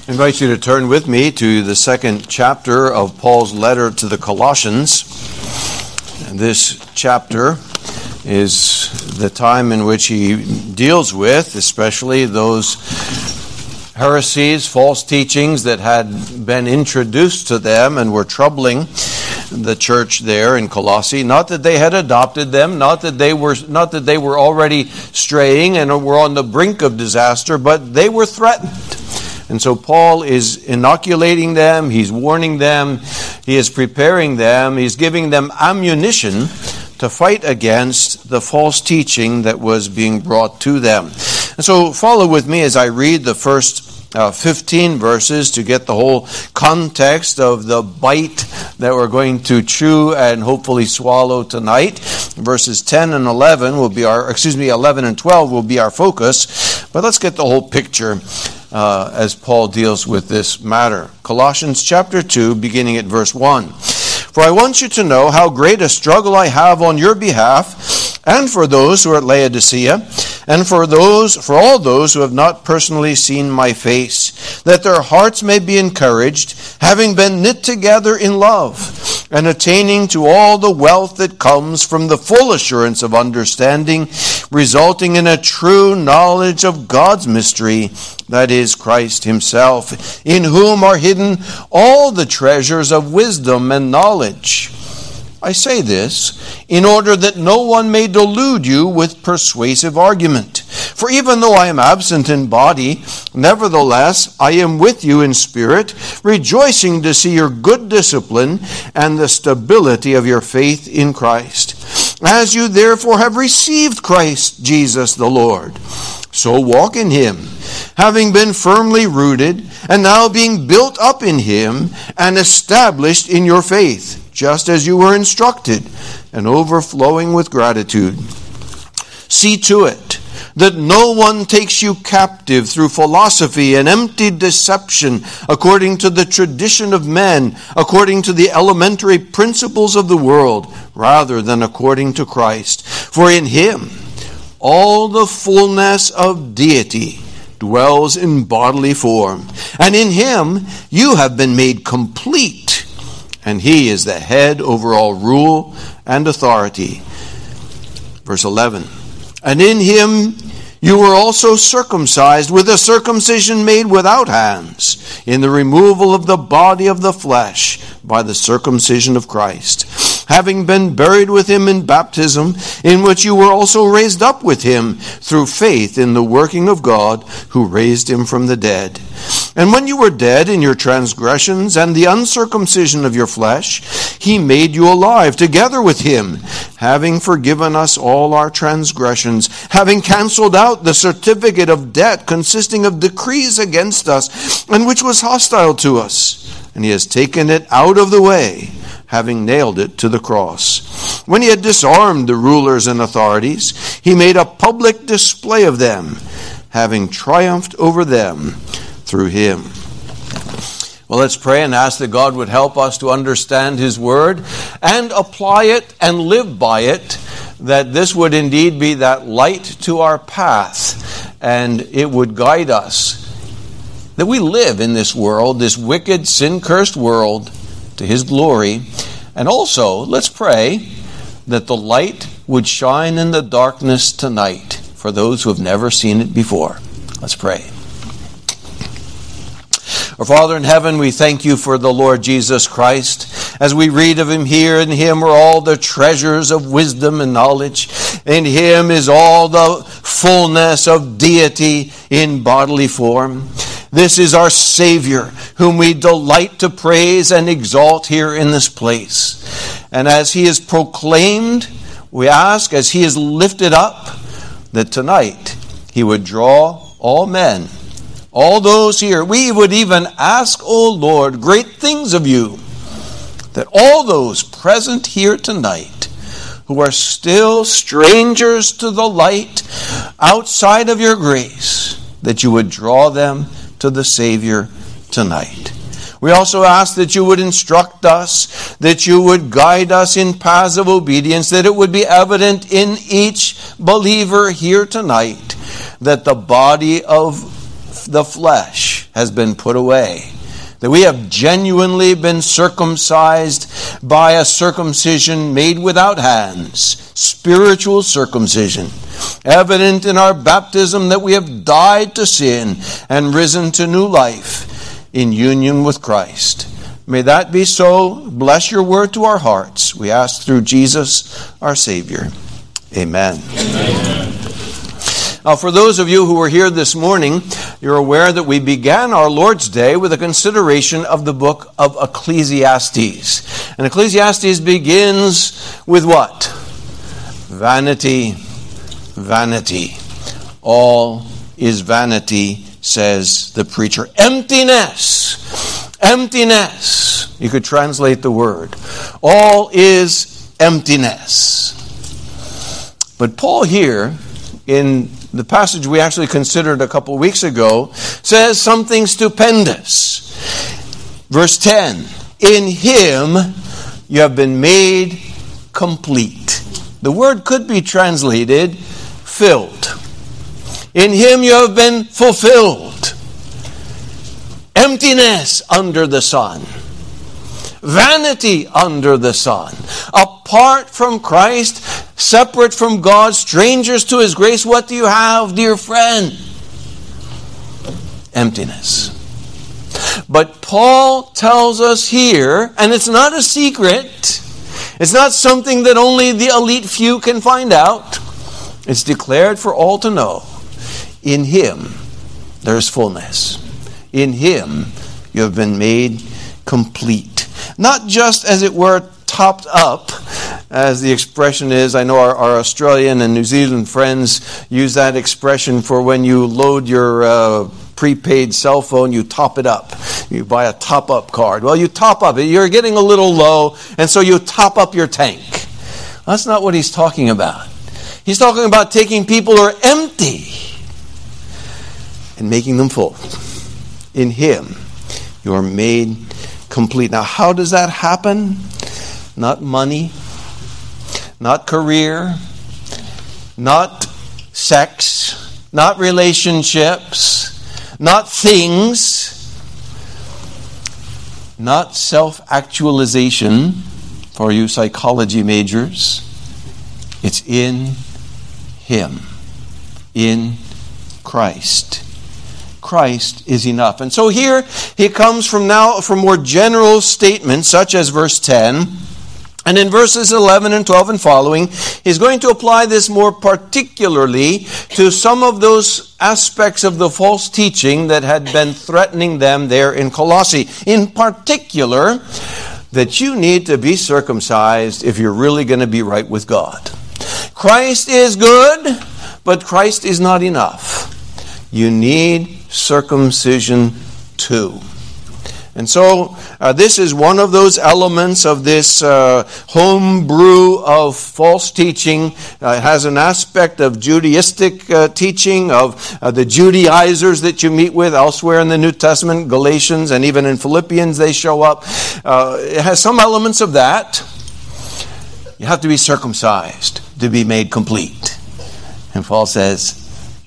I invite you to turn with me to the second chapter of Paul's letter to the Colossians. And this chapter is the time in which he deals with, especially those heresies, false teachings that had been introduced to them and were troubling the church there in Colossae. Not that they had adopted them, not that they were already straying and were on the brink of disaster, but they were threatened. And so Paul is inoculating them, he's warning them, he is preparing them, he's giving them ammunition to fight against the false teaching that was being brought to them. And so follow with me as I read the first 15 verses to get the whole context of the bite that we're going to chew and hopefully swallow tonight. Verses 10 and 11 will be 11 and 12 will be our focus. But let's get the whole picture as Paul deals with this matter. Colossians chapter 2, beginning at verse 1. For I want you to know how great a struggle I have on your behalf, and for those who are at Laodicea, and for all those who have not personally seen my face, that their hearts may be encouraged, having been knit together in love, and attaining to all the wealth that comes from the full assurance of understanding, resulting in a true knowledge of God's mystery, that is Christ himself, in whom are hidden all the treasures of wisdom and knowledge. I say this in order that no one may delude you with persuasive argument. For even though I am absent in body, nevertheless I am with you in spirit, rejoicing to see your good discipline and the stability of your faith in Christ. As you therefore have received Christ Jesus the Lord, so walk in him, having been firmly rooted, and now being built up in him and established in your faith, just as you were instructed, and overflowing with gratitude. See to it that no one takes you captive through philosophy and empty deception, according to the tradition of men, according to the elementary principles of the world, rather than according to Christ. For in him all the fullness of deity dwells in bodily form, and in him you have been made complete, and he is the head over all rule and authority. Verse 11. And in him you were also circumcised with a circumcision made without hands, in the removal of the body of the flesh by the circumcision of Christ, having been buried with him in baptism, in which you were also raised up with him through faith in the working of God who raised him from the dead. And when you were dead in your transgressions and the uncircumcision of your flesh, he made you alive together with him, having forgiven us all our transgressions, having canceled out the certificate of debt consisting of decrees against us, and which was hostile to us. And he has taken it out of the way, having nailed it to the cross. When he had disarmed the rulers and authorities, he made a public display of them, having triumphed over them through him. Well, let's pray and ask that God would help us to understand his word and apply it and live by it, that this would indeed be that light to our path and it would guide us, that we live in this world, this wicked, sin-cursed world, to his glory. And also, let's pray that the light would shine in the darkness tonight for those who have never seen it before. Let's pray. Our Father in heaven, we thank you for the Lord Jesus Christ. As we read of him here, in him are all the treasures of wisdom and knowledge. In him is all the fullness of deity in bodily form. This is our Savior, whom we delight to praise and exalt here in this place. And as he is proclaimed, we ask, as he is lifted up, that tonight he would draw all men, all those here. We would even ask, O Lord, great things of you, that all those present here tonight who are still strangers to the light outside of your grace, that you would draw them to the Savior tonight. We also ask that you would instruct us, that you would guide us in paths of obedience, that it would be evident in each believer here tonight that the body of the flesh, has been put away. That we have genuinely been circumcised by a circumcision made without hands, spiritual circumcision, evident in our baptism that we have died to sin and risen to new life in union with Christ. May that be so. Bless your word to our hearts. We ask through Jesus, our Savior. Amen. Amen. Now, for those of you who were here this morning, you're aware that we began our Lord's Day with a consideration of the book of Ecclesiastes. And Ecclesiastes begins with what? Vanity, vanity. All is vanity, says the preacher. Emptiness, emptiness. You could translate the word. All is emptiness. But Paul here, in the passage we actually considered a couple weeks ago, says something stupendous. Verse 10, in him you have been made complete. The word could be translated filled. In him you have been fulfilled. Emptiness under the sun. Vanity under the sun. Apart from Christ, separate from God, strangers to His grace, what do you have, dear friend? Emptiness. But Paul tells us here, and it's not a secret, it's not something that only the elite few can find out. It's declared for all to know. In Him, there's fullness. In Him, you have been made complete. Not just, as it were, topped up, as the expression is. I know our Australian and New Zealand friends use that expression for when you load your prepaid cell phone, you top it up. You buy a top-up card. Well, you top up it. You're getting a little low, and so you top up your tank. That's not what he's talking about. He's talking about taking people who are empty and making them full. In Him, you are made complete. Now, how does that happen? Not money, not career, not sex, not relationships, not things, not self-actualization for you psychology majors. It's in Him, in Christ. Christ is enough. And so here he comes from more general statements such as verse 10. And in verses 11 and 12 and following, he's going to apply this more particularly to some of those aspects of the false teaching that had been threatening them there in Colossae. In particular, that you need to be circumcised if you're really going to be right with God. Christ is good, but Christ is not enough. You need circumcision too. And so this is one of those elements of this home brew of false teaching. It has an aspect of Judaistic teaching, of the Judaizers that you meet with elsewhere in the New Testament, Galatians, and even in Philippians they show up. It has some elements of that. You have to be circumcised to be made complete. And Paul says,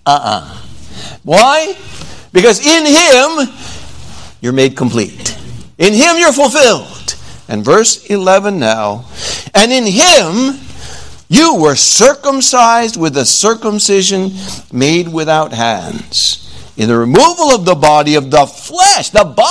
Why? Because in Him, you're made complete. In Him, you're fulfilled. And verse 11 now, and in Him, you were circumcised with a circumcision made without hands, in the removal of the body of the flesh,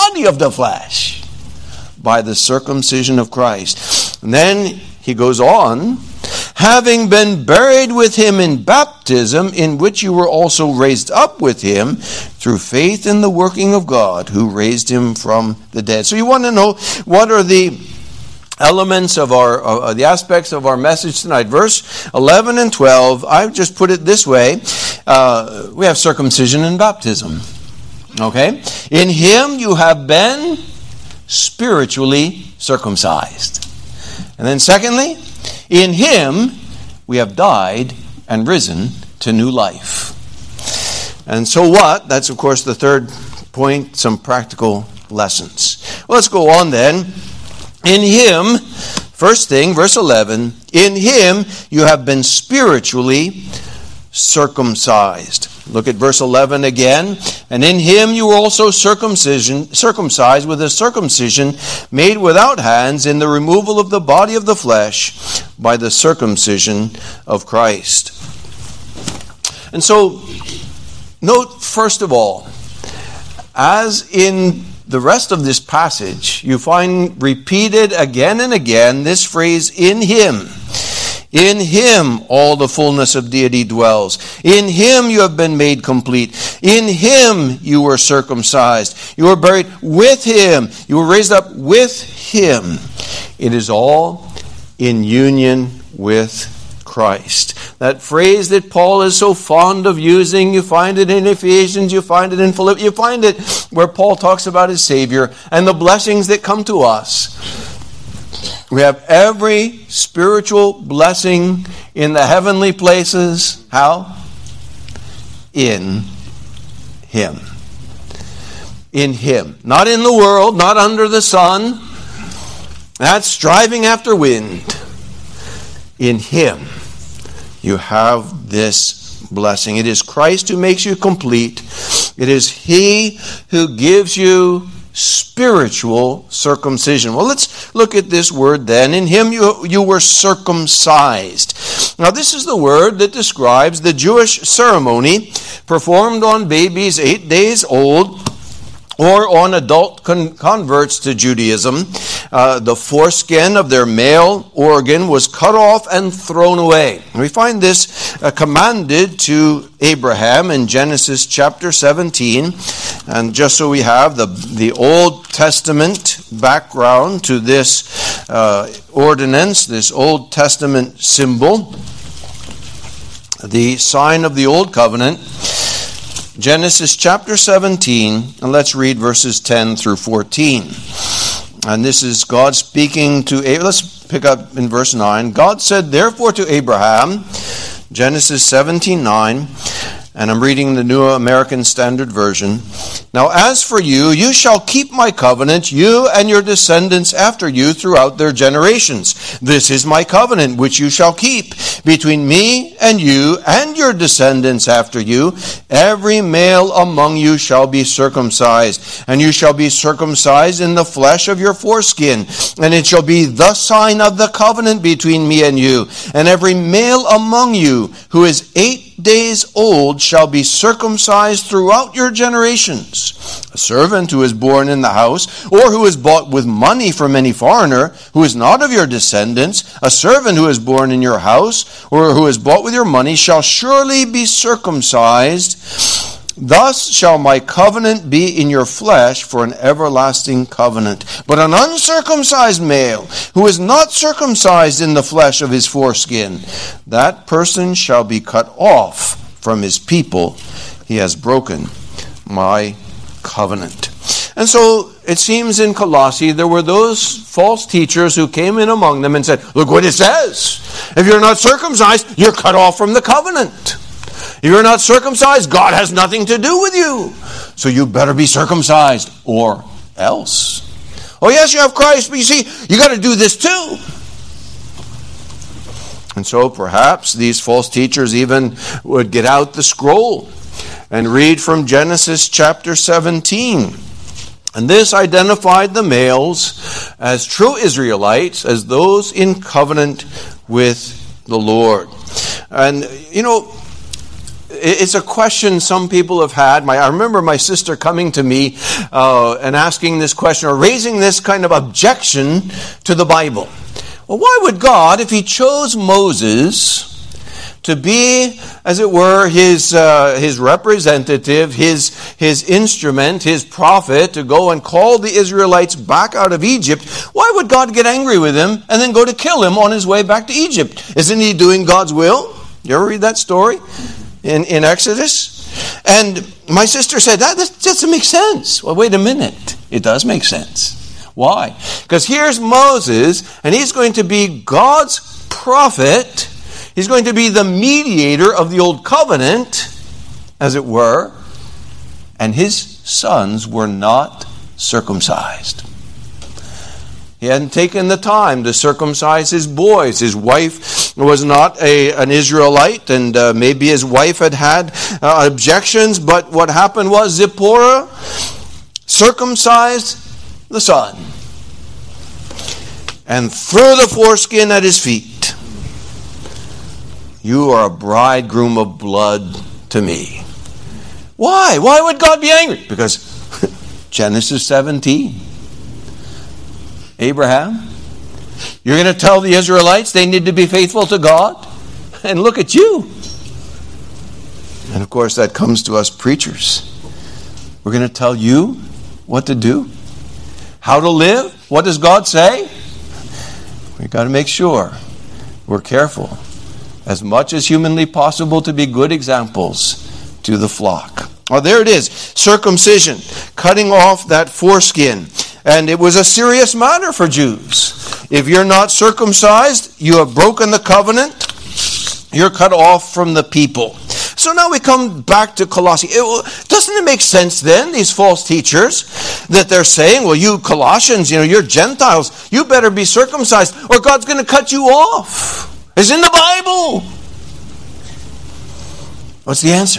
by the circumcision of Christ. And then he goes on, having been buried with Him in baptism, in which you were also raised up with Him through faith in the working of God who raised Him from the dead. So you want to know what are the elements of the aspects of our message tonight. Verse 11 and 12, I've just put it this way. We have circumcision and baptism. Okay? In Him you have been spiritually circumcised. And then secondly, in Him we have died and risen to new life. And so what? That's of course the third point, some practical lessons. Well, let's go on then. In Him, first thing, verse 11, in Him you have been spiritually circumcised. Look at verse 11 again. And in him you were also circumcised with a circumcision made without hands in the removal of the body of the flesh by the circumcision of Christ. And so, note first of all, as in the rest of this passage, you find repeated again and again this phrase, in him. In him all the fullness of deity dwells. In him you have been made complete. In him you were circumcised. You were buried with him. You were raised up with him. It is all in union with Christ. That phrase that Paul is so fond of using, you find it in Ephesians, you find it in Philippians, you find it where Paul talks about his Savior and the blessings that come to us. We have every spiritual blessing in the heavenly places. How? In him. In him. Not in the world, not under the sun. That's striving after wind. In him you have this blessing. It is Christ who makes you complete. It is he who gives you spiritual circumcision. Well, let's look at this word then. In him you were circumcised. Now, this is the word that describes the Jewish ceremony performed on babies 8 days old or on adult converts to Judaism. The foreskin of their male organ was cut off and thrown away. We find this commanded to Abraham in Genesis chapter 17. And just so we have the Old Testament background to this ordinance, this Old Testament symbol, the sign of the Old Covenant, Genesis chapter 17, and let's read verses 10 through 14. And this is God speaking to Abraham. Let's pick up in verse 9. God said, therefore to Abraham, Genesis 17:9, and I'm reading the New American Standard Version. Now as for you, you shall keep my covenant, you and your descendants after you throughout their generations. This is my covenant which you shall keep between me and you and your descendants after you. Every male among you shall be circumcised, and you shall be circumcised in the flesh of your foreskin, and it shall be the sign of the covenant between me and you. And every male among you who is 8 days old shall be circumcised throughout your generations. A servant who is born in the house, or who is bought with money from any foreigner, who is not of your descendants, a servant who is born in your house, or who is bought with your money, shall surely be circumcised. Thus shall my covenant be in your flesh for an everlasting covenant. But an uncircumcised male, who is not circumcised in the flesh of his foreskin, that person shall be cut off from his people. He has broken my covenant. And so it seems in Colossae there were those false teachers who came in among them and said, look what it says. If you're not circumcised, you're cut off from the covenant. If you're not circumcised, God has nothing to do with you. So you better be circumcised or else. Oh yes, you have Christ, but you see, you got to do this too. And so perhaps these false teachers even would get out the scroll and read from Genesis chapter 17. And this identified the males as true Israelites, as those in covenant with the Lord. And, you know, it's a question some people have had. I remember my sister coming to me and asking this question, or raising this kind of objection to the Bible. Well, why would God, if he chose Moses to be, as it were, his representative, his instrument, his prophet, to go and call the Israelites back out of Egypt, why would God get angry with him and then go to kill him on his way back to Egypt? Isn't he doing God's will? You ever read that story in Exodus? And my sister said, that doesn't make sense. Well, wait a minute. It does make sense. Why? Because here's Moses, and he's going to be God's prophet. He's going to be the mediator of the old covenant, as it were, and his sons were not circumcised. He hadn't taken the time to circumcise his boys. His wife was not an Israelite, and maybe his wife had objections, but what happened was Zipporah circumcised the son and threw the foreskin at his feet. You are a bridegroom of blood to me. Why? Why would God be angry? Because Genesis 17. Abraham, you're going to tell the Israelites they need to be faithful to God? And look at you. And of course that comes to us preachers. We're going to tell you what to do, how to live. What does God say? We've got to make sure we're careful, as much as humanly possible, to be good examples to the flock. Oh, there it is. Circumcision, cutting off that foreskin. And it was a serious matter for Jews. If you're not circumcised, you have broken the covenant. You're cut off from the people. So now we come back to Colossae. Doesn't it make sense then, these false teachers, that they're saying, well, you Colossians, you're Gentiles, you better be circumcised or God's going to cut you off. It's in the Bible. What's the answer?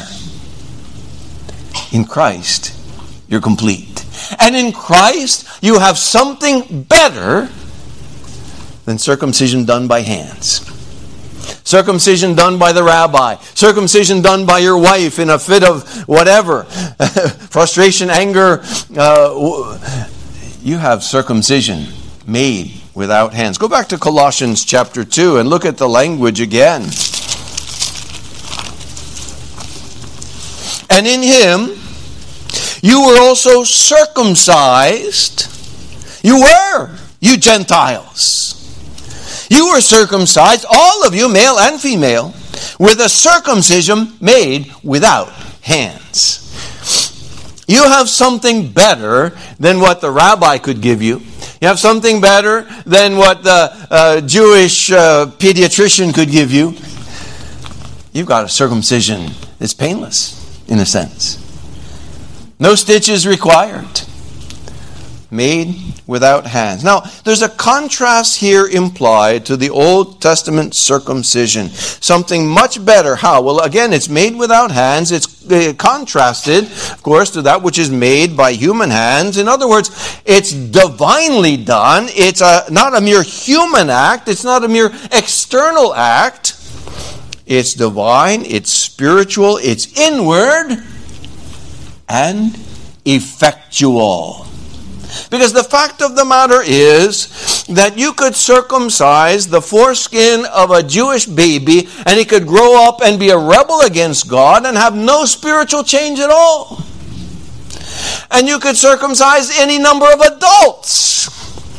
In Christ, you're complete. And in Christ, you have something better than circumcision done by hands. Circumcision done by the rabbi. Circumcision done by your wife in a fit of whatever. Frustration, anger. You have circumcision made without hands. Go back to Colossians chapter 2 and look at the language again. And in him, you were also circumcised. You were, you Gentiles. You were circumcised, all of you, male and female, with a circumcision made without hands. You have something better than what the rabbi could give you. You have something better than what the Jewish pediatrician could give you. You've got a circumcision that's painless, in a sense. No stitches required. Made without hands. Now, there's a contrast here implied to the Old Testament circumcision. Something much better. How? Well, again, it's made without hands. It's contrasted, of course, to that which is made by human hands. In other words, it's divinely done. It's not a mere human act. It's not a mere external act. It's divine. It's spiritual. It's inward and effectual. Because the fact of the matter is that you could circumcise the foreskin of a Jewish baby and he could grow up and be a rebel against God and have no spiritual change at all. And you could circumcise any number of adults,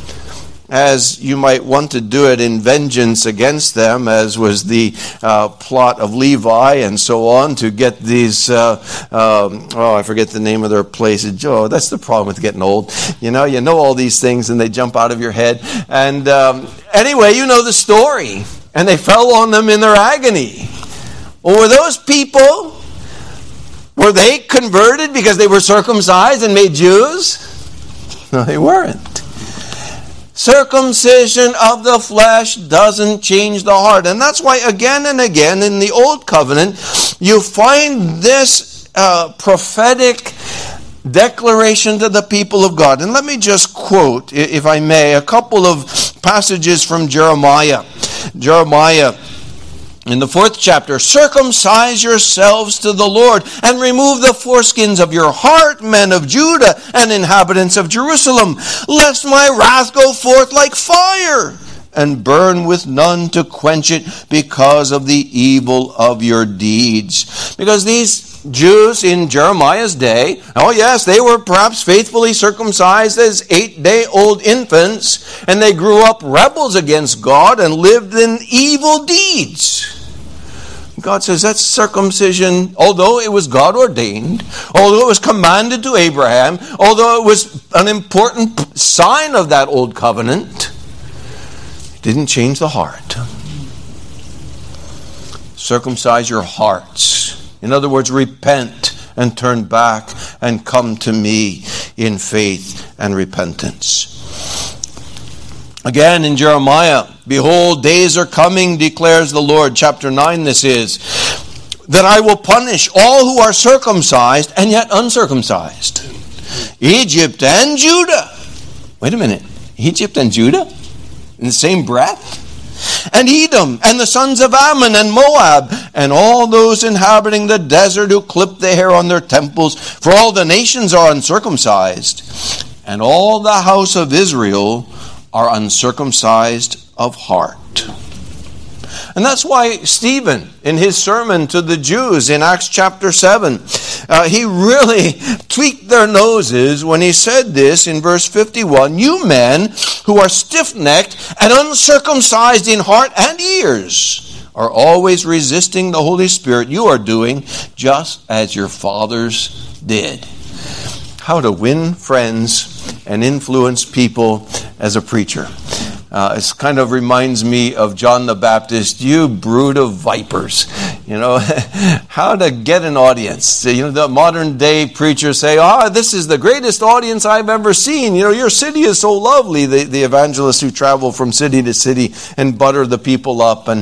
as you might want to do it in vengeance against them, as was the plot of Levi and so on, to get these, I forget the name of their place. Oh, that's the problem with getting old. You know all these things and they jump out of your head. And anyway, you know the story. And they fell on them in their agony. Well, were those people, were they converted because they were circumcised and made Jews? No, they weren't. Circumcision of the flesh doesn't change the heart. And that's why again and again in the Old Covenant, you find this prophetic declaration to the people of God. And let me just quote, if I may, a couple of passages from Jeremiah. Jeremiah, in the 4th chapter, circumcise yourselves to the Lord and remove the foreskins of your heart, men of Judah and inhabitants of Jerusalem, lest my wrath go forth like fire and burn with none to quench it because of the evil of your deeds. Because these Jews in Jeremiah's day, oh yes, they were perhaps faithfully circumcised as 8-day-old infants, and they grew up rebels against God and lived in evil deeds. God says that's circumcision, although it was God ordained, although it was commanded to Abraham, although it was an important sign of that old covenant, it didn't change the heart. Circumcise your hearts. In other words, repent and turn back and come to me in faith and repentance. Again in Jeremiah, behold, days are coming, declares the Lord, chapter 9 this is, that I will punish all who are circumcised and yet uncircumcised. Egypt and Judah. Wait a minute. Egypt and Judah? In the same breath? And Edom, and the sons of Ammon, and Moab, and all those inhabiting the desert who clip the hair on their temples, for all the nations are uncircumcised, and all the house of Israel are uncircumcised of heart. And that's why Stephen, in his sermon to the Jews in Acts chapter 7, he really tweaked their noses when he said this in verse 51, you men who are stiff-necked and uncircumcised in heart and ears are always resisting the Holy Spirit. You are doing just as your fathers did. How to win friends and influence people as a preacher. It kind of reminds me of John the Baptist, you brood of vipers. How to get an audience. The modern day preachers say, this is the greatest audience I've ever seen. Your city is so lovely. The evangelists who travel from city to city and butter the people up. And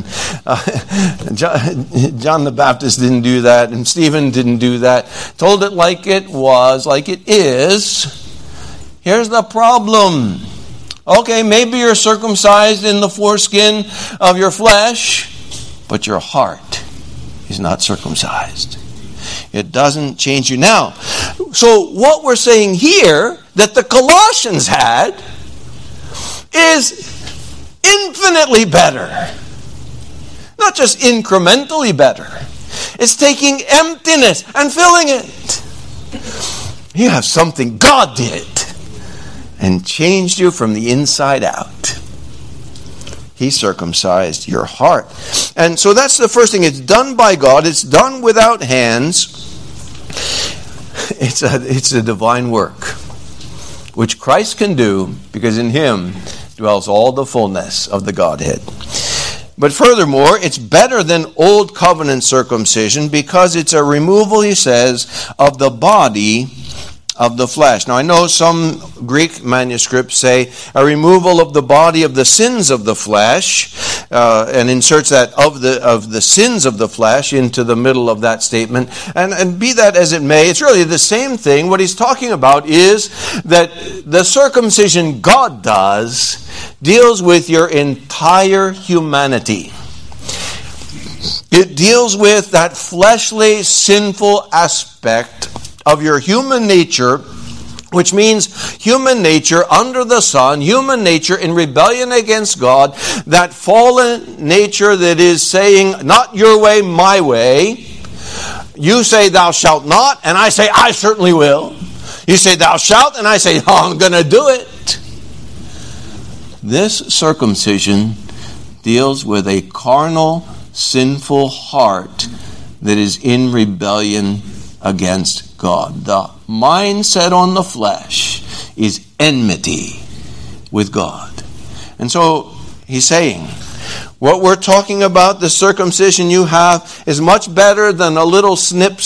John the Baptist didn't do that, and Stephen didn't do that. Told it like it was, like it is. Here's the problem. Okay, maybe you're circumcised in the foreskin of your flesh, but your heart is not circumcised. It doesn't change you. Now, so what we're saying here that the Colossians had is infinitely better. Not just incrementally better. It's taking emptiness and filling it. You have something God did and changed you from the inside out. He circumcised your heart. And so that's the first thing. It's done by God. It's done without hands. It's a divine work, which Christ can do because in him dwells all the fullness of the Godhead. But furthermore, it's better than old covenant circumcision because it's a removal, he says, of the body of the flesh. Now, I know some Greek manuscripts say a removal of the body of the sins of the flesh, and inserts that of the sins of the flesh into the middle of that statement. And be that as it may, it's really the same thing. What he's talking about is that the circumcision God does deals with your entire humanity. It deals with that fleshly, sinful aspect of your human nature, which means human nature under the sun, human nature in rebellion against God, that fallen nature that is saying, not your way, my way. You say, thou shalt not, and I say, I certainly will. You say, thou shalt, and I say, I'm going to do it. This circumcision deals with a carnal, sinful heart that is in rebellion against God. The mindset on the flesh is enmity with God. And so he's saying, what we're talking about, the circumcision you have, is much better than a little snip.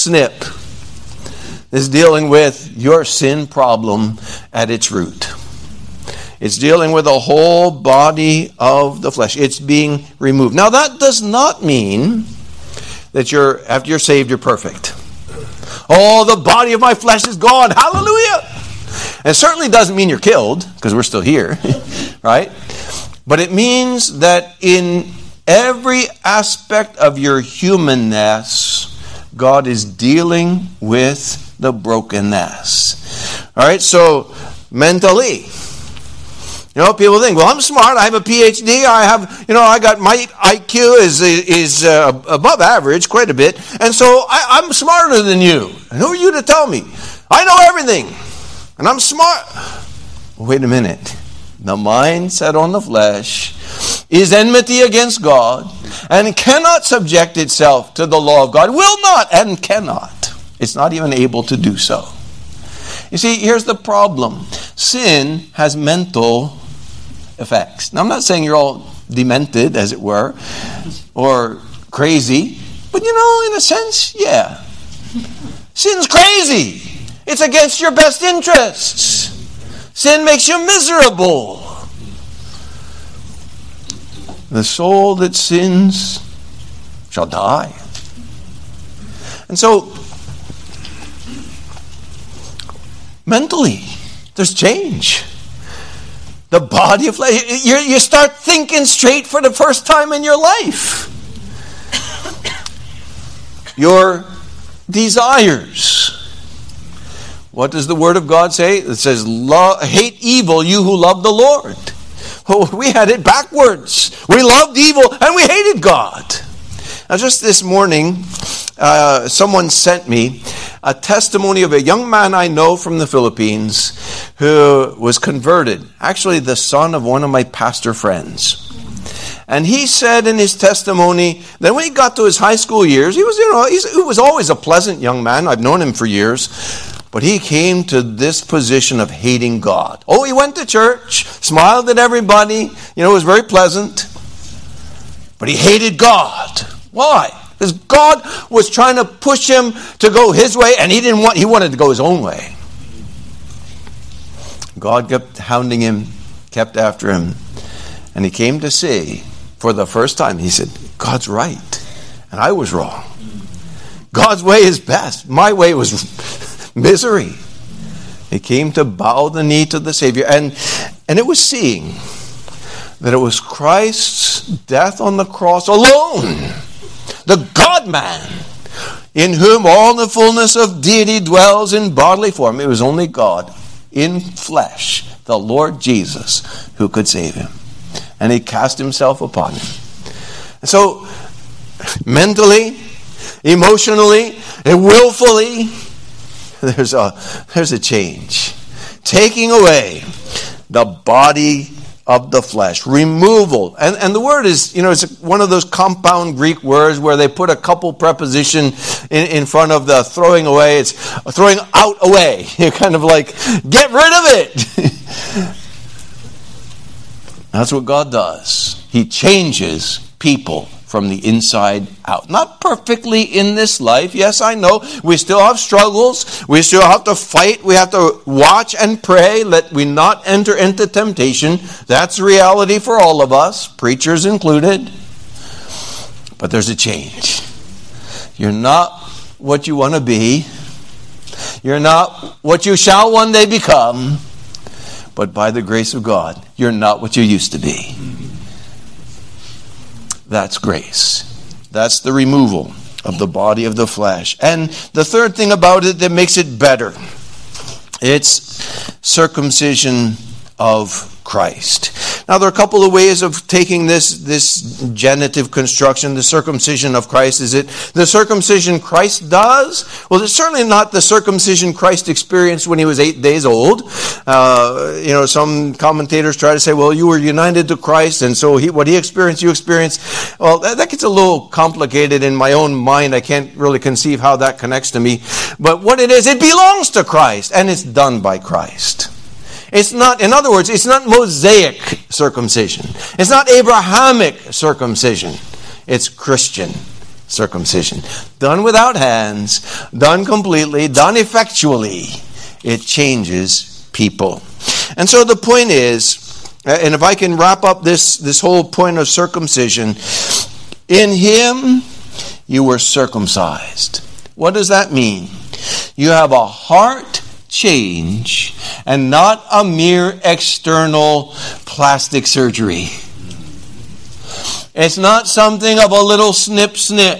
It's dealing with your sin problem at its root. It's dealing with the whole body of the flesh. It's being removed. Now that does not mean that after you're saved, you're perfect. Oh, the body of my flesh is gone. Hallelujah. And it certainly doesn't mean you're killed, because we're still here, right? But it means that in every aspect of your humanness, God is dealing with the brokenness. All right, so mentally, people think, well, I'm smart. I have a PhD. I got my IQ is above average quite a bit. And so I'm smarter than you. And who are you to tell me? I know everything. And I'm smart. Wait a minute. The mind set on the flesh is enmity against God and cannot subject itself to the law of God. Will not and cannot. It's not even able to do so. You see, here's the problem. Sin has mental effects. Now, I'm not saying you're all demented, as it were, or crazy, but in a sense, yeah. Sin's crazy. It's against your best interests. Sin makes you miserable. The soul that sins shall die. And so, mentally, there's change. The body of flesh, you start thinking straight for the first time in your life. Your desires. What does the Word of God say? It says, hate evil, you who love the Lord. Oh, we had it backwards. We loved evil and we hated God. Now, just this morning, someone sent me a testimony of a young man I know from the Philippines who was converted. Actually, the son of one of my pastor friends. And he said in his testimony that when he got to his high school years, he was always a pleasant young man. I've known him for years. But he came to this position of hating God. Oh, he went to church, smiled at everybody, it was very pleasant. But he hated God. Why? Because God was trying to push him to go his way, and he wanted to go his own way. God kept hounding him, kept after him, and he came to see, for the first time, he said, God's right, and I was wrong. God's way is best. My way was misery. He came to bow the knee to the Savior, and it was seeing that it was Christ's death on the cross alone, the God-man, in whom all the fullness of deity dwells in bodily form. It was only God in flesh, the Lord Jesus, who could save him. And he cast himself upon him. And so, mentally, emotionally, and willfully, there's a change. Taking away the body of the flesh. Removal. And the word is, it's one of those compound Greek words where they put a couple preposition in front of the throwing away. It's throwing out away. You're kind of like, get rid of it. That's what God does. He changes people from the inside out. Not perfectly in this life. Yes, I know. We still have struggles. We still have to fight. We have to watch and pray. Let we not enter into temptation. That's reality for all of us, preachers included. But there's a change. You're not what you want to be. You're not what you shall one day become. But by the grace of God, you're not what you used to be. That's grace. That's the removal of the body of the flesh. And the third thing about it that makes it better, it's circumcision of Christ. Now, there are a couple of ways of taking this genitive construction, the circumcision of Christ. Is it the circumcision Christ does? Well, it's certainly not the circumcision Christ experienced when he was 8 days old. Some commentators try to say, well, you were united to Christ, and so what he experienced, you experienced. Well, that gets a little complicated in my own mind. I can't really conceive how that connects to me. But what it is, it belongs to Christ, and it's done by Christ. It's not, in other words, it's not Mosaic circumcision. It's not Abrahamic circumcision. It's Christian circumcision. Done without hands, done completely, done effectually. It changes people. And so the point is, and if I can wrap up this whole point of circumcision, in him you were circumcised. What does that mean? You have a heart change and not a mere external plastic surgery. It's not something of a little snip.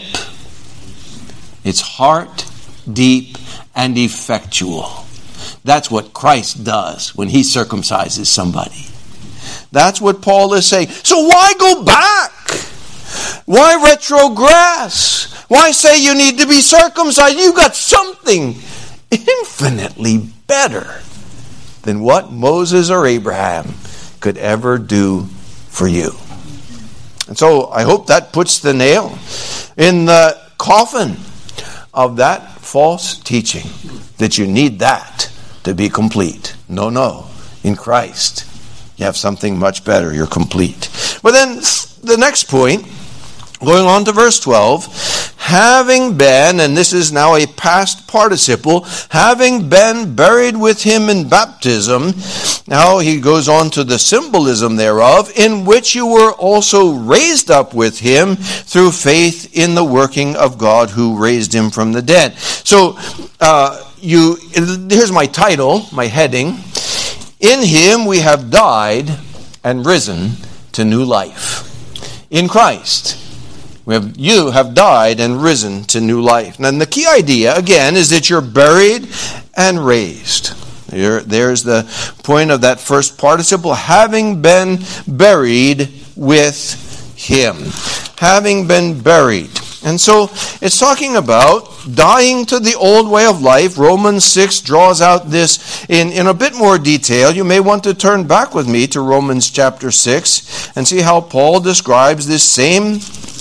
It's heart deep and effectual. That's what Christ does when he circumcises somebody. That's what Paul is saying. So why go back? Why retrogress? Why say you need to be circumcised? You got something infinitely better than what Moses or Abraham could ever do for you. And so I hope that puts the nail in the coffin of that false teaching that you need that to be complete. No. In Christ, you have something much better. You're complete. But then the next point, going on to verse 12, having been, and this is now a past participle, having been buried with him in baptism. Now he goes on to the symbolism thereof, in which you were also raised up with him through faith in the working of God who raised him from the dead. So here's my title, my heading. In him we have died and risen to new life. In Christ, you have died and risen to new life. And the key idea, again, is that you're buried and raised. There's the point of that first participle, having been buried with him. Having been buried. And so it's talking about dying to the old way of life. Romans 6 draws out this in a bit more detail. You may want to turn back with me to Romans chapter 6 and see how Paul describes this same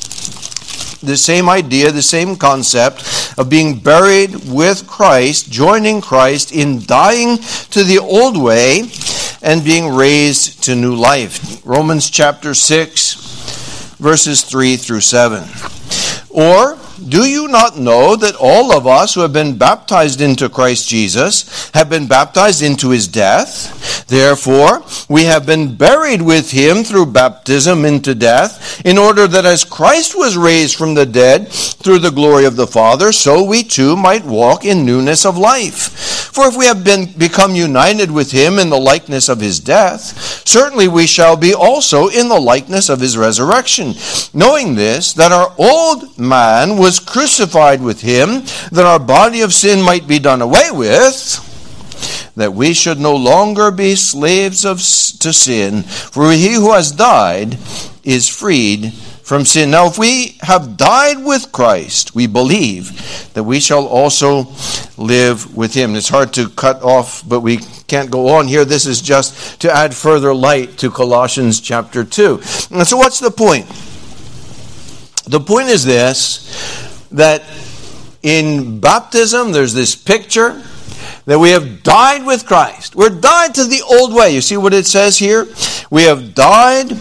idea, the same concept of being buried with Christ, joining Christ in dying to the old way and being raised to new life. Romans chapter 6, verses 3 through 7. Or, do you not know that all of us who have been baptized into Christ Jesus have been baptized into his death? Therefore, we have been buried with him through baptism into death, in order that as Christ was raised from the dead through the glory of the Father, so we too might walk in newness of life. For if we have become united with him in the likeness of his death, certainly we shall be also in the likeness of his resurrection. Knowing this, that our old man was crucified with him, that our body of sin might be done away with, that we should no longer be slaves to sin, for he who has died is freed from sin. Now, if we have died with Christ, we believe that we shall also live with him. It's hard to cut off, but we can't go on here. This is just to add further light to Colossians chapter 2. And so what's the point? The point is this, that in baptism there's this picture that we have died with Christ. We're died to the old way. You see what it says here? We have died...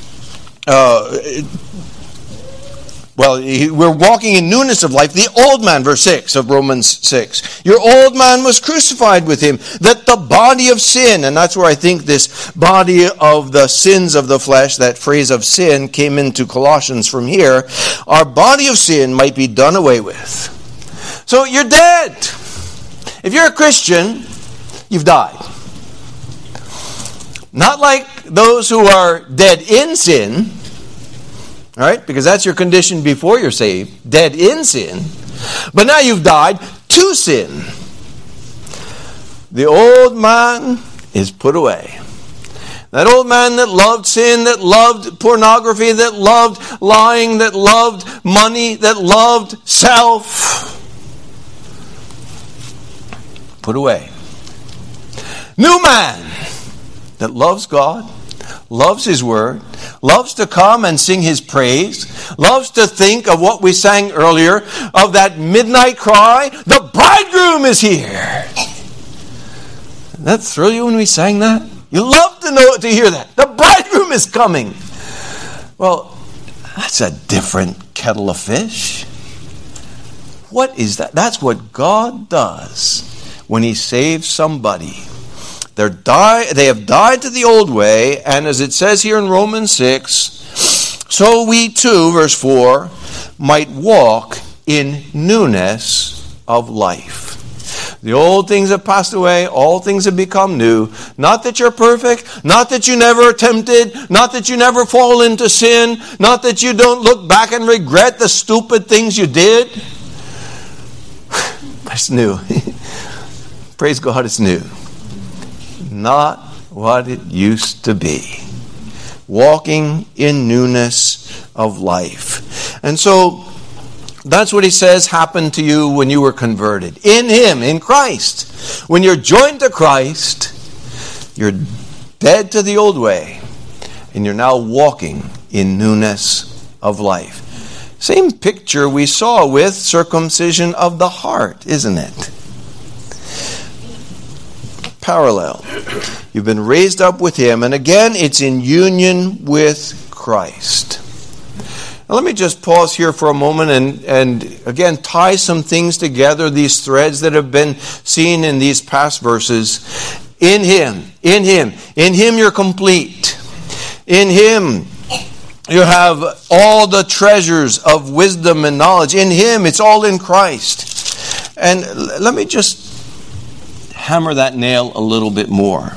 we're walking in newness of life. The old man, verse 6 of Romans 6. Your old man was crucified with him, that the body of sin, and that's where I think this body of the sins of the flesh, that phrase of sin, came into Colossians from here. Our body of sin might be done away with. So you're dead. If you're a Christian, you've died. Not like those who are dead in sin, all right, because that's your condition before you're saved, dead in sin. But now you've died to sin. The old man is put away. That old man that loved sin, that loved pornography, that loved lying, that loved money, that loved self, put away. New man that loves God, loves his word, loves to come and sing his praise, loves to think of what we sang earlier, of that midnight cry, the bridegroom is here. Did that thrill you when we sang that? You love to hear that. The bridegroom is coming. Well, that's a different kettle of fish. What is that? That's what God does when he saves somebody. They have died to the old way, and as it says here in Romans 6, so we too, verse 4, might walk in newness of life. The old things have passed away, all things have become new. Not that you're perfect, not that you never tempted, not that you never fall into sin, not that you don't look back and regret the stupid things you did. It's new. Praise God, it's new. Not what it used to be. Walking in newness of life. And so that's what he says happened to you when you were converted. In him, in Christ. When you're joined to Christ, you're dead to the old way, and you're now walking in newness of life. Same picture we saw with circumcision of the heart, isn't it? Parallel. You've been raised up with him, and again, it's in union with Christ. Now, let me just pause here for a moment and again tie some things together, these threads that have been seen in these past verses. In Him you're complete. In Him you have all the treasures of wisdom and knowledge. In Him, it's all in Christ. And let me just hammer that nail a little bit more.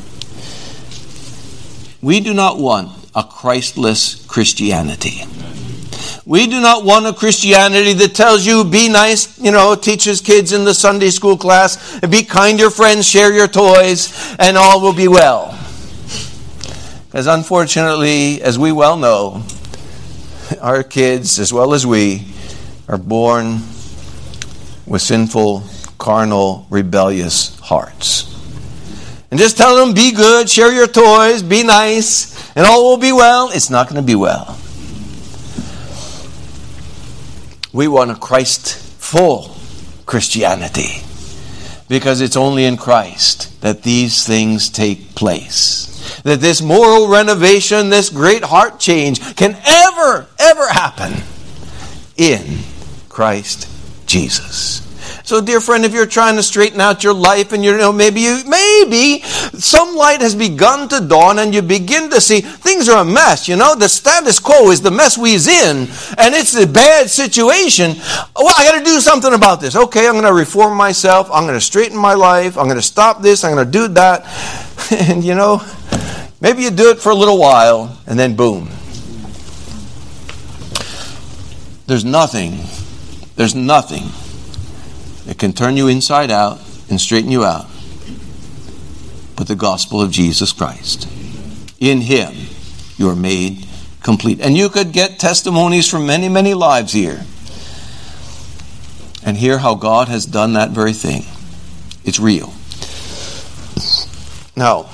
We do not want a Christless Christianity. We do not want a Christianity that tells you, be nice, teaches kids in the Sunday school class, and be kind to your friends, share your toys, and all will be well. Because unfortunately, as we well know, our kids, as well as we, are born with sinful, carnal, rebellious hearts. And just tell them, be good, share your toys, be nice, and all will be well. It's not going to be well. We want a Christ-full Christianity, because it's only in Christ that these things take place. That this moral renovation, this great heart change can ever happen in Christ Jesus. So, dear friend, if you're trying to straighten out your life and maybe some light has begun to dawn and you begin to see things are a mess. The status quo is the mess we's in, and it's a bad situation. Well, I got to do something about this. Okay, I'm going to reform myself. I'm going to straighten my life. I'm going to stop this. I'm going to do that. And maybe you do it for a little while, and then boom. There's nothing that can turn you inside out and straighten you out but the gospel of Jesus Christ. In Him, you are made complete. And you could get testimonies from many, many lives here and hear how God has done that very thing. It's real. Now,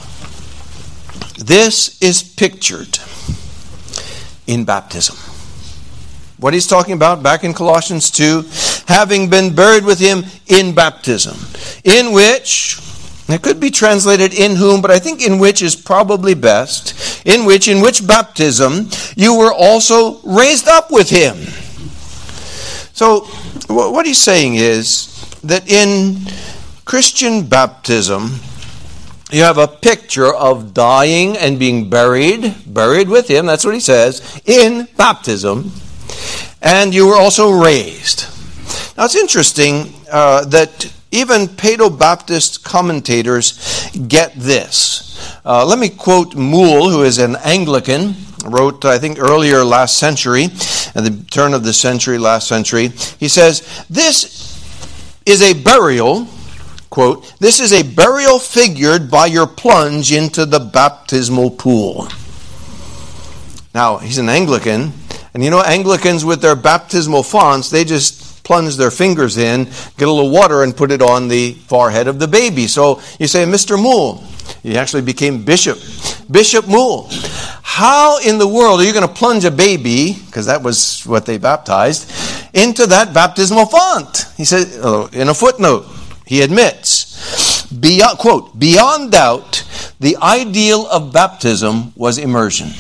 this is pictured in baptism. What he's talking about back in Colossians 2, having been buried with Him in baptism, in which, it could be translated in whom, but I think in which is probably best, in which baptism you were also raised up with Him. So, what he's saying is that in Christian baptism, you have a picture of dying and being buried with Him, that's what he says, in baptism. And you were also raised. Now it's interesting that even Paedo-Baptist commentators get this. Let me quote Moule, who is an Anglican, wrote, I think, earlier last century, at the turn of the century, last century. He says, this is a burial, quote, this is a burial figured by your plunge into the baptismal pool. Now, he's an Anglican, and Anglicans with their baptismal fonts, they just plunge their fingers in, get a little water, and put it on the forehead of the baby. So you say, Mr. Moule, he actually became Bishop Moule. How in the world are you going to plunge a baby, because that was what they baptized, into that baptismal font? He said, in a footnote, he admits, quote, beyond doubt, the ideal of baptism was immersion.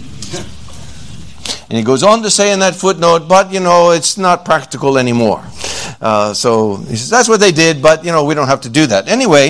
And he goes on to say in that footnote, but, it's not practical anymore. So he says, that's what they did, but, we don't have to do that. Anyway,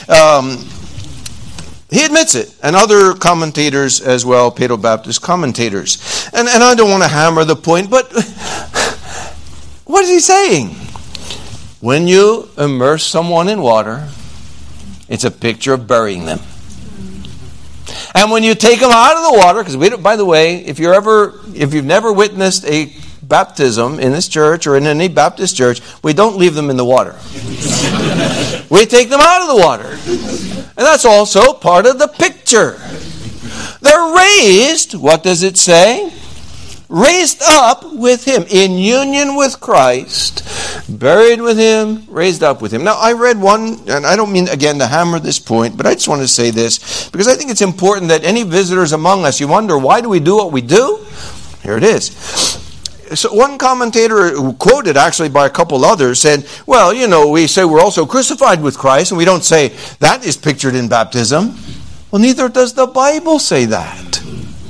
he admits it. And other commentators as well, Paedo-Baptist commentators. And I don't want to hammer the point, but what is he saying? When you immerse someone in water, it's a picture of burying them. And when you take them out of the water, because by the way, if you've never witnessed a baptism in this church or in any Baptist church, we don't leave them in the water. We take them out of the water. And that's also part of the picture. They're raised, what does it say? Raised up with Him, in union with Christ, buried with Him, raised up with Him. Now, I read one, and I don't mean, again, to hammer this point, but I just want to say this, because I think it's important that any visitors among us, you wonder, why do we do what we do? Here it is. So one commentator, who quoted actually by a couple others, said, well, we say we're also crucified with Christ, and we don't say that is pictured in baptism. Well, neither does the Bible say that. The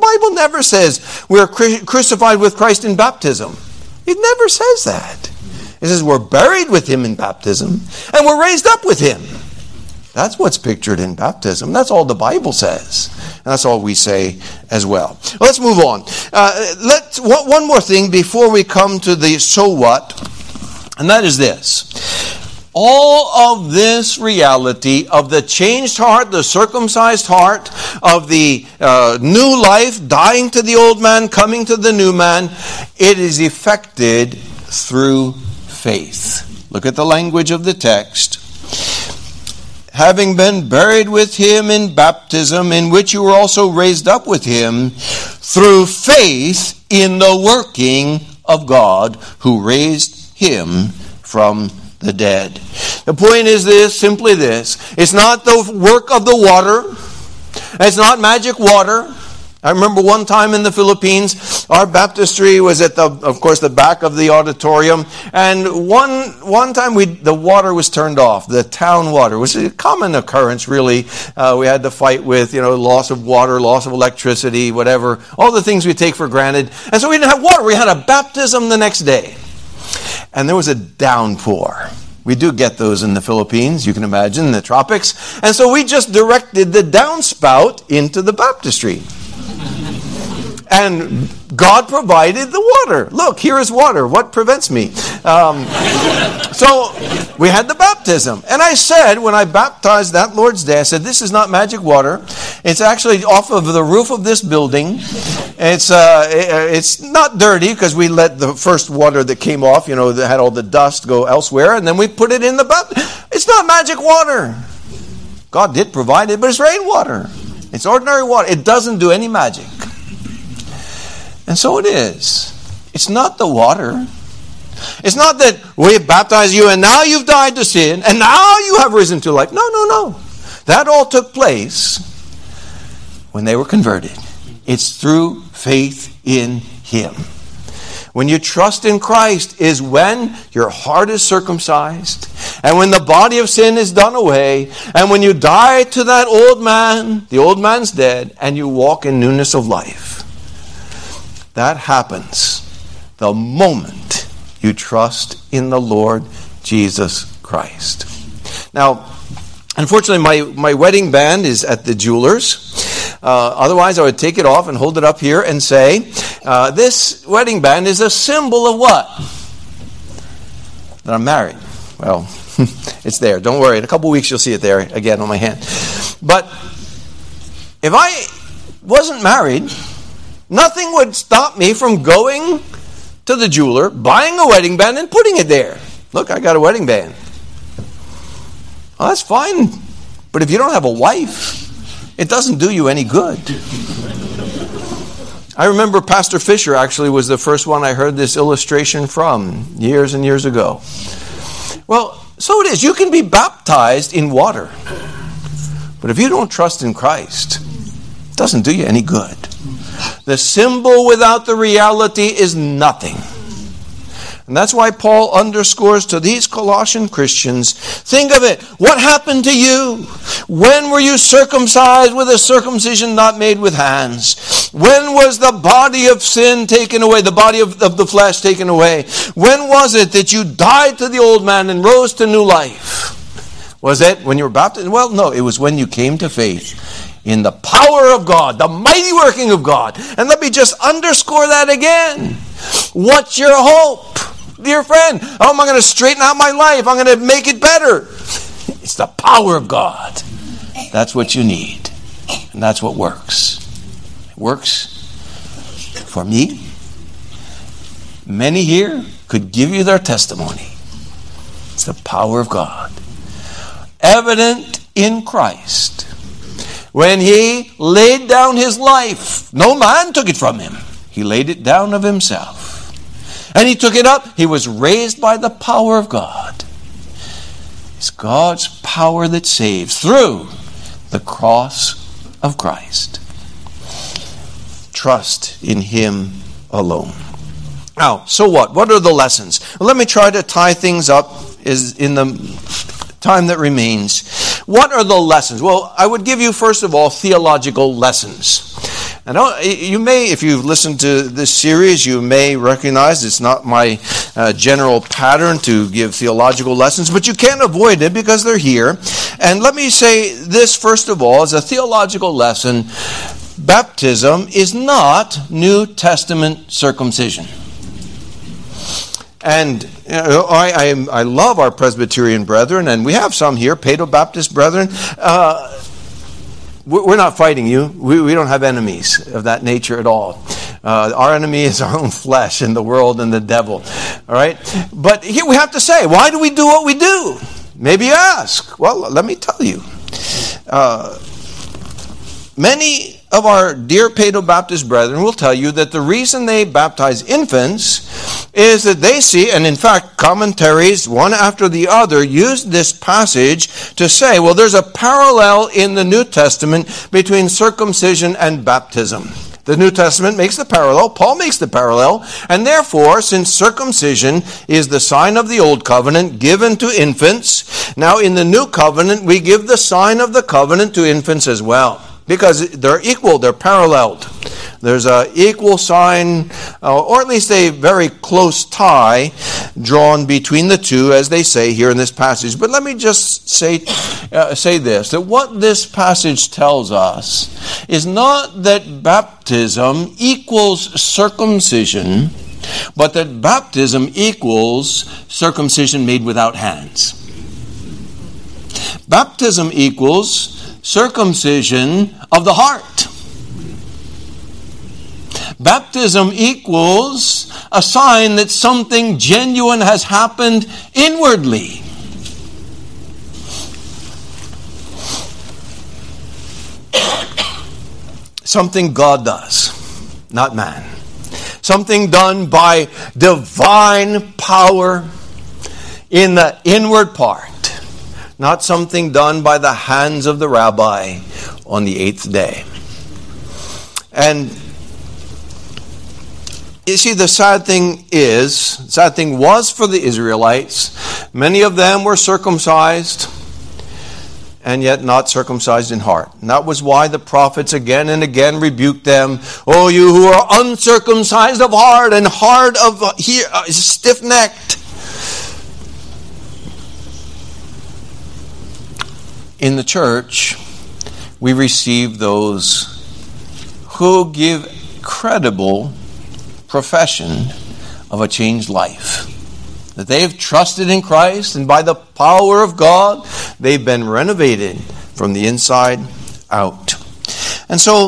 Bible never says we're crucified with Christ in baptism. It never says that. It says we're buried with him in baptism and we're raised up with him. That's what's pictured in baptism. That's all the Bible says. And that's all we say as well. Let's move on. One more thing before we come to the so what, and that is this. All of this reality of the changed heart, the circumcised heart, of the new life, dying to the old man, coming to the new man, it is effected through faith. Look at the language of the text. Having been buried with him in baptism, in which you were also raised up with him, through faith in the working of God, who raised him from the dead. The point is this, simply this. It's not the work of the water. It's not magic water. I remember one time in the Philippines, our baptistry was at the back of the auditorium, and one time the water was turned off, the town water, which is a common occurrence really. We had to fight with, loss of water, loss of electricity, whatever, all the things we take for granted. And so we didn't have water. We had a baptism the next day. And there was a downpour. We do get those in the Philippines, you can imagine, in the tropics. And so we just directed the downspout into the baptistry. And God provided the water. Look, here is water. What prevents me? So we had the baptism. And I said, when I baptized that Lord's Day, I said, this is not magic water. It's actually off of the roof of this building. It's not dirty because we let the first water that came off, that had all the dust, go elsewhere. And then we put it in the baptism. It's not magic water. God did provide it, but it's rainwater. It's ordinary water. It doesn't do any magic. And so it is. It's not the water. It's not that we baptize you and now you've died to sin and now you have risen to life. No. That all took place when they were converted. It's through faith in him. When you trust in Christ is when your heart is circumcised and when the body of sin is done away and when you die to that old man, the old man's dead, and you walk in newness of life. That happens the moment you trust in the Lord Jesus Christ. Now, unfortunately, my wedding band is at the jeweler's. Otherwise, I would take it off and hold it up here and say, this wedding band is a symbol of what? That I'm married. Well, it's there. Don't worry. In a couple weeks, you'll see it there again on my hand. But if I wasn't married, nothing would stop me from going to the jeweler, buying a wedding band, and putting it there. Look, I got a wedding band. Well, that's fine. But if you don't have a wife, it doesn't do you any good. I remember Pastor Fisher actually was the first one I heard this illustration from years and years ago. Well, so it is. You can be baptized in water. But if you don't trust in Christ, it doesn't do you any good. The symbol without the reality is nothing. And that's why Paul underscores to these Colossian Christians, think of it. What happened to you? When were you circumcised with a circumcision not made with hands? When was the body of sin taken away, the body of the flesh taken away? When was it that you died to the old man and rose to new life? Was it when you were baptized? Well, no, it was when you came to faith in the power of God, the mighty working of God. And let me just underscore that again. What's your hope, dear friend? Oh, am I going to straighten out my life? I'm going to make it better. It's the power of God. That's what you need. And that's what works. It works for me. Many here could give you their testimony. It's the power of God. Evident in Christ. When he laid down his life, no man took it from him. He laid it down of himself. And he took it up. He was raised by the power of God. It's God's power that saves through the cross of Christ. Trust in him alone. Now, so what? What are the lessons? Well, let me try to tie things up in the time that remains. What are the lessons? Well, I would give you, first of all, theological lessons. And you may, if you've listened to this series, you may recognize it's not my general pattern to give theological lessons, but you can't avoid it because they're here. And let me say this first of all, as a theological lesson: baptism is not New Testament circumcision. And I love our Presbyterian brethren, and we have some here, Paedo-Baptist brethren. We're not fighting you. We don't have enemies of that nature at all. Our enemy is our own flesh and the world and the devil. All right? But here we have to say, why do we do what we do? Maybe you ask. Well, let me tell you. Many of our dear Paedo-Baptist brethren will tell you that the reason they baptize infants is that they see, and in fact commentaries one after the other use this passage to say, well, there's a parallel in the New Testament between circumcision and baptism. The New Testament makes the parallel, Paul makes the parallel, and therefore, since circumcision is the sign of the Old Covenant given to infants, now in the New Covenant we give the sign of the covenant to infants as well. Because they're equal, they're paralleled. There's an equal sign, or at least a very close tie drawn between the two, as they say here in this passage. But let me just say this, that what this passage tells us is not that baptism equals circumcision, but that baptism equals circumcision made without hands. Baptism equals circumcision of the heart. Baptism equals a sign that something genuine has happened inwardly. Something God does, not man. Something done by divine power in the inward part. Not something done by the hands of the rabbi on the 8th day. And you see, the sad thing was for the Israelites, many of them were circumcised and yet not circumcised in heart. And that was why the prophets again and again rebuked them. Oh, you who are uncircumcised of heart and hard of stiff-necked. In the church, we receive those who give credible profession of a changed life. That they have trusted in Christ, and by the power of God, they've been renovated from the inside out. And so,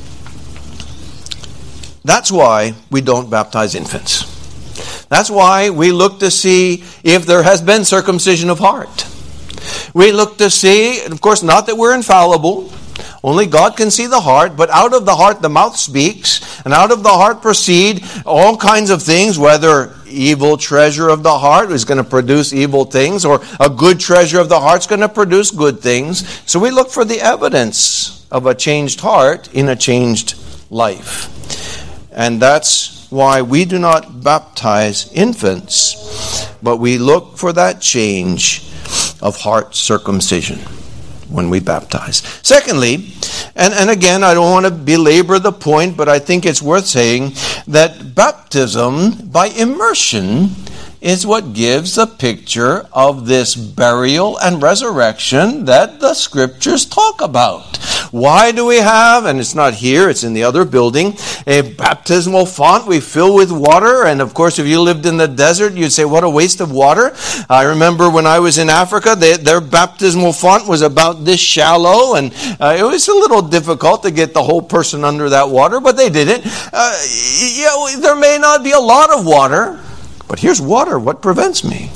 that's why we don't baptize infants. That's why we look to see if there has been circumcision of heart. We look to see, of course, not that we're infallible. Only God can see the heart, but out of the heart the mouth speaks, and out of the heart proceed all kinds of things, whether evil treasure of the heart is going to produce evil things, or a good treasure of the heart is going to produce good things. So we look for the evidence of a changed heart in a changed life. And that's why we do not baptize infants, but we look for that change of heart circumcision when we baptize. Secondly, and again, I don't want to belabor the point, but I think it's worth saying that baptism by immersion is what gives the picture of this burial and resurrection that the scriptures talk about. Why do we have, and it's not here, it's in the other building, a baptismal font we fill with water? And of course, if you lived in the desert, you'd say, what a waste of water. I remember when I was in Africa, their baptismal font was about this shallow, and it was a little difficult to get the whole person under that water, but they did it. There may not be a lot of water, but here's water. What prevents me?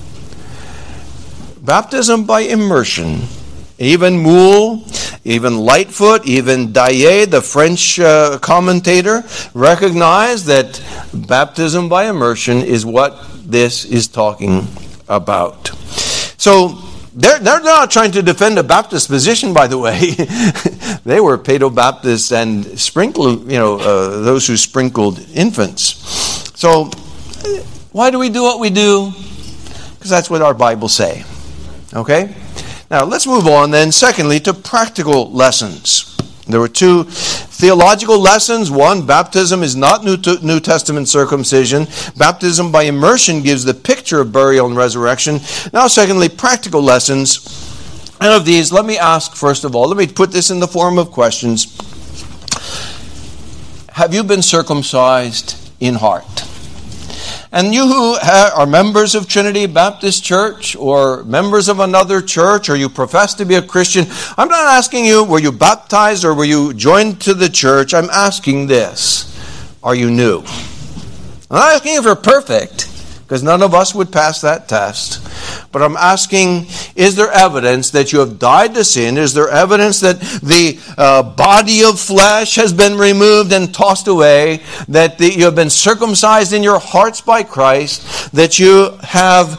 Baptism by immersion. Even Moule, even Lightfoot, even Daillé, the French commentator, recognized that baptism by immersion is what this is talking about. So they're not trying to defend a Baptist position, by the way. They were Paedo-Baptists and sprinkled, those who sprinkled infants. So why do we do what we do? Because that's what our Bibles say. Okay? Now, let's move on then, secondly, to practical lessons. There were two Theological lessons. 1, baptism is not New Testament circumcision. Baptism by immersion gives the picture of burial and resurrection. Now, secondly, practical lessons. And of these, let me ask, first of all, let me put this in the form of questions. Have you been circumcised in heart? And you who are members of Trinity Baptist Church or members of another church, or you profess to be a Christian, I'm not asking you, were you baptized or were you joined to the church? I'm asking this, are you new? I'm not asking if you're perfect, because none of us would pass that test. But I'm asking, is there evidence that you have died to sin? Is there evidence that the body of flesh has been removed and tossed away? That you have been circumcised in your hearts by Christ? That you have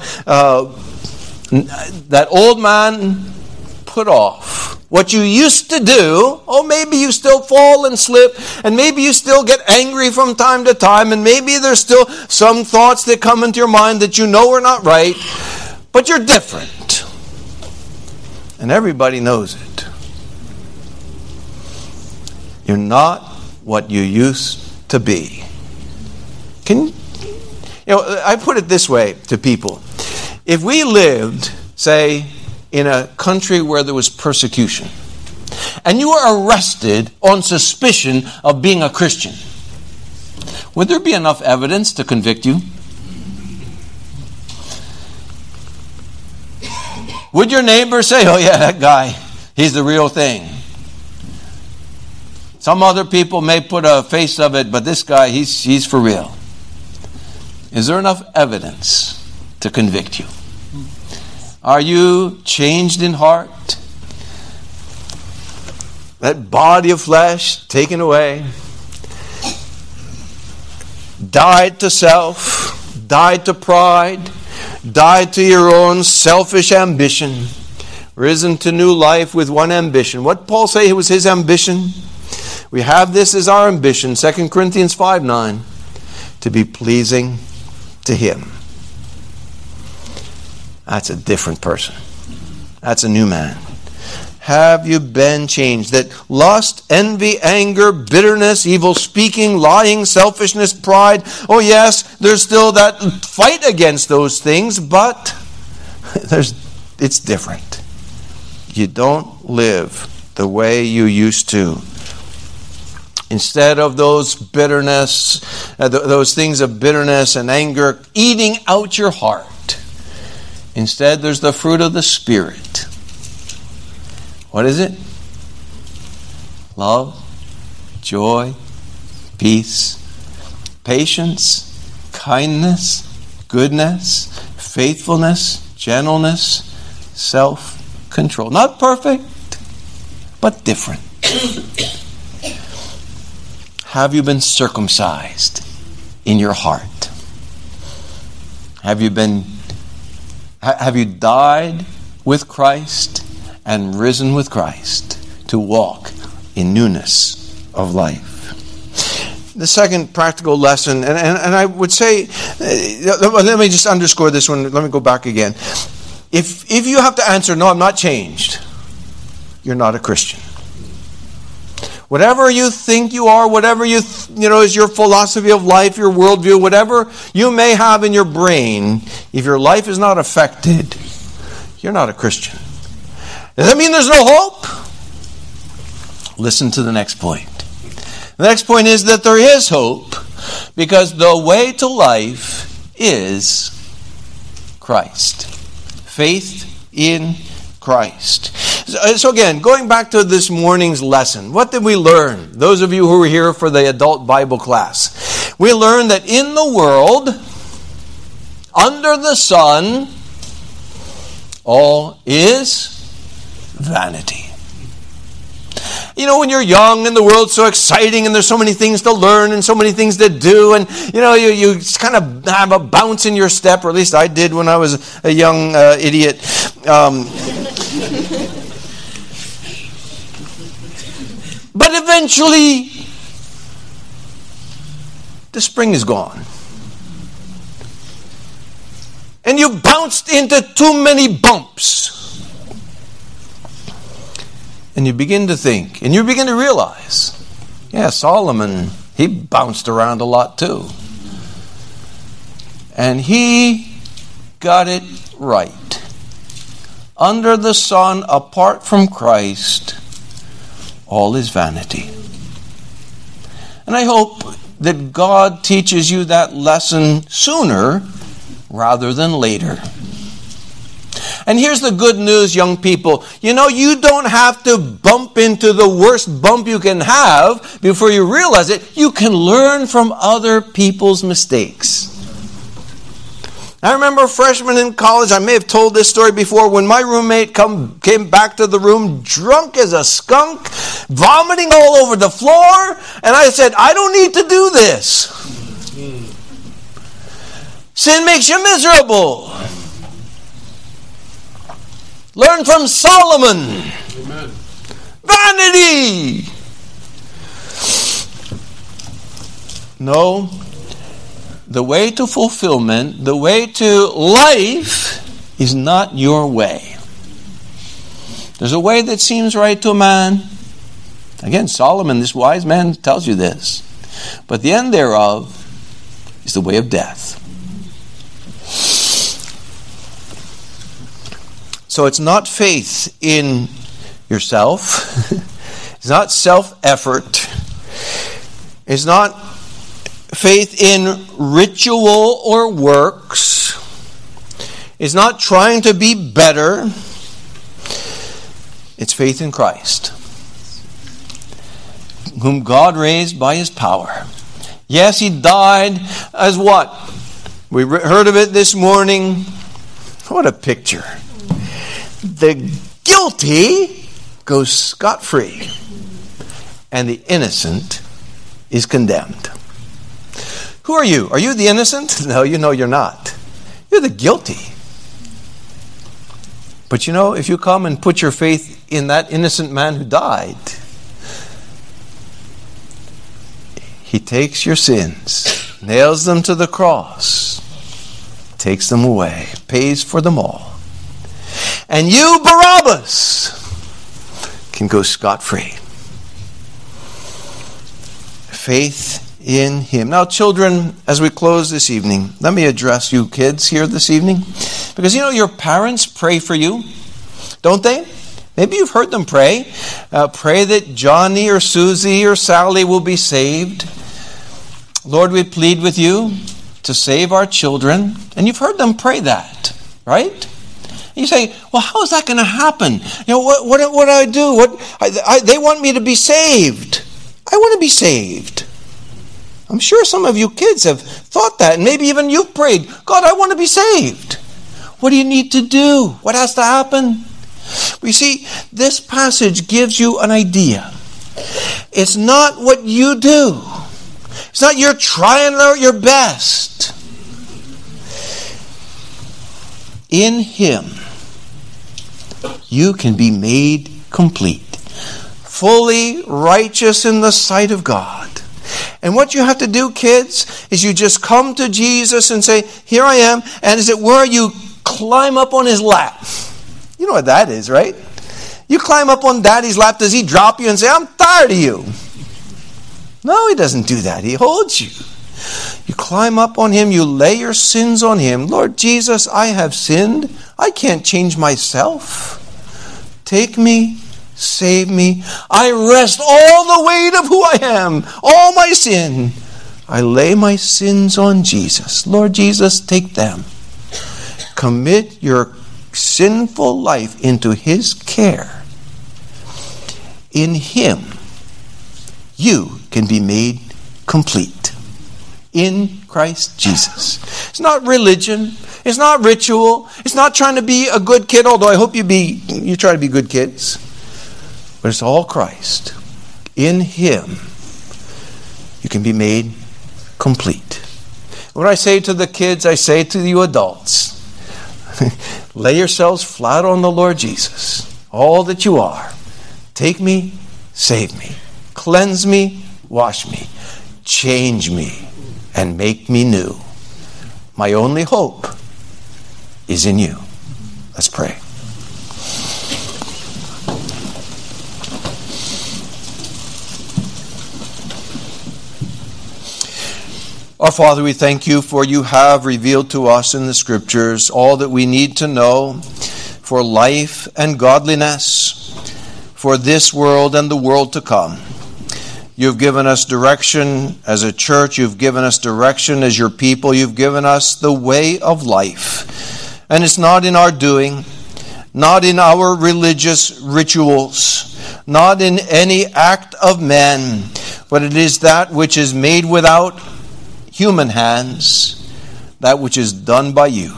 that old man put off? What you used to do, maybe you still fall and slip, and maybe you still get angry from time to time, and maybe there's still some thoughts that come into your mind that you know are not right, but you're different. And everybody knows it. You're not what you used to be. I put it this way to people. If we lived, say, in a country where there was persecution, and you were arrested on suspicion of being a Christian, would there be enough evidence to convict you? Would your neighbor say, oh yeah, that guy, he's the real thing? Some other people may put a face of it, but this guy, he's for real. Is there enough evidence to convict you? Are you changed in heart? That body of flesh taken away. Died to self. Died to pride. Died to your own selfish ambition. Risen to new life with one ambition. What did Paul say was his ambition? We have this as our ambition. 2 Corinthians 5:9. To be pleasing to Him. That's a different person. That's a new man. Have you been changed? That lust, envy, anger, bitterness, evil speaking, lying, selfishness, pride. Oh yes, there's still that fight against those things, but it's different. You don't live the way you used to. Instead of those bitterness, those things of bitterness and anger eating out your heart, instead, there's the fruit of the Spirit. What is it? Love, joy, peace, patience, kindness, goodness, faithfulness, gentleness, self-control. Not perfect, but different. Have you been circumcised in your heart? Have you died with Christ and risen with Christ to walk in newness of life? The second practical lesson, and I would say, let me just underscore this one. Let me go back again. If you have to answer, no, I'm not changed, you're not a Christian. Whatever you think you are, whatever you know is your philosophy of life, your worldview, whatever you may have in your brain, if your life is not affected, you're not a Christian. Does that mean there's no hope? Listen to the next point. The next point is that there is hope, because the way to life is Christ. Faith in Christ. So again, going back to this morning's lesson, what did we learn? Those of you who were here for the adult Bible class. We learned that in the world, under the sun, all is vanity. You know, when you're young and the world's so exciting and there's so many things to learn and so many things to do, and you kind of have a bounce in your step, or at least I did when I was a young idiot. But eventually, the spring is gone. And you bounced into too many bumps. And you begin to think, and you begin to realize Yeah, Solomon, he bounced around a lot too. And he got it right. Under the sun, apart from Christ, all is vanity. And I hope that God teaches you that lesson sooner rather than later. And here's the good news, young people. You know, you don't have to bump into the worst bump you can have before you realize it. You can learn from other people's mistakes. I remember a freshman in college, I may have told this story before, when my roommate came back to the room drunk as a skunk, vomiting all over the floor, and I said, I don't need to do this. Sin makes you miserable. Learn from Solomon. Amen. Vanity. No. The way to fulfillment, the way to life is not your way. There's a way that seems right to a man. Again, Solomon, this wise man, tells you this. But the end thereof is the way of death. So it's not faith in yourself. It's not self-effort. It's not faith in ritual or works. It's not trying to be better. It's faith in Christ, whom God raised by His power. Yes, He died as what? We heard of it this morning. What a picture. The guilty goes scot-free, and the innocent is condemned. Who are you? Are you the innocent? No, you know you're not. You're the guilty. But you know, if you come and put your faith in that innocent man who died, He takes your sins, nails them to the cross, takes them away, pays for them all. And you, Barabbas, can go scot-free. Faith in Him. Now, children, as we close this evening, let me address you kids here this evening. Because, you know, your parents pray for you, don't they? Maybe you've heard them pray. Pray that Johnny or Susie or Sally will be saved. Lord, we plead with you to save our children. And you've heard them pray that, right? And you say, well, how is that going to happen? You know, what do I do? They want me to be saved. I want to be saved. I'm sure some of you kids have thought that, and maybe even you've prayed, God, I want to be saved. What do you need to do? What has to happen? We see, this passage gives you an idea. It's not what you do. It's not you're trying your best. In Him, you can be made complete, fully righteous in the sight of God. And what you have to do, kids, is you just come to Jesus and say, here I am. And as it were, you climb up on His lap. You know what that is, right? You climb up on Daddy's lap. Does He drop you and say, I'm tired of you? No, He doesn't do that. He holds you. You climb up on Him. You lay your sins on Him. Lord Jesus, I have sinned. I can't change myself. Take me. Save me. I rest all the weight of who I am, all my sin. I lay my sins on Jesus. Lord Jesus, take them. Commit your sinful life into His care. In Him, you can be made complete. In Christ Jesus. It's not religion. It's not ritual. It's not trying to be a good kid, although I hope you try to be good kids. But it's all Christ. In Him, you can be made complete. What I say to the kids, I say to you adults. Lay yourselves flat on the Lord Jesus. All that you are. Take me, save me. Cleanse me, wash me. Change me, and make me new. My only hope is in you. Let's pray. Our Father, we thank you for you have revealed to us in the Scriptures all that we need to know for life and godliness, for this world and the world to come. You've given us direction as a church. You've given us direction as your people. You've given us the way of life. And it's not in our doing, not in our religious rituals, not in any act of man, but it is that which is made without human hands, that which is done by you.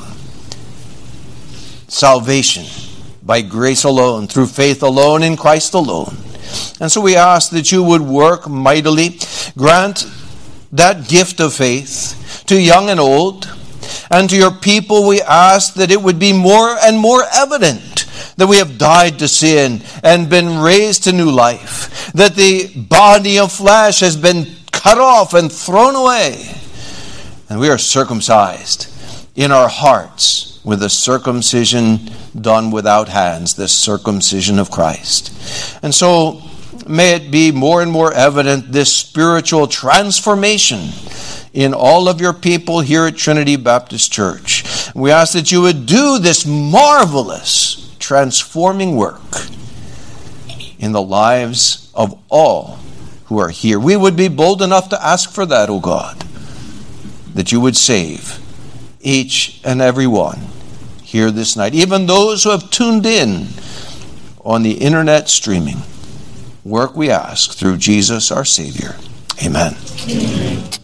Salvation by grace alone, through faith alone, in Christ alone. And so we ask that you would work mightily, grant that gift of faith to young and old, and to your people we ask that it would be more and more evident that we have died to sin and been raised to new life, that the body of flesh has been cut off and thrown away, and we are circumcised in our hearts with the circumcision done without hands, the circumcision of Christ. And so may it be more and more evident, this spiritual transformation in all of your people here at Trinity Baptist Church. We ask that you would do this marvelous transforming work in the lives of all who are here. We would be bold enough to ask for that, O God, that you would save each and every one here this night, even those who have tuned in on the internet streaming. Work we ask through Jesus our Savior. Amen. Amen.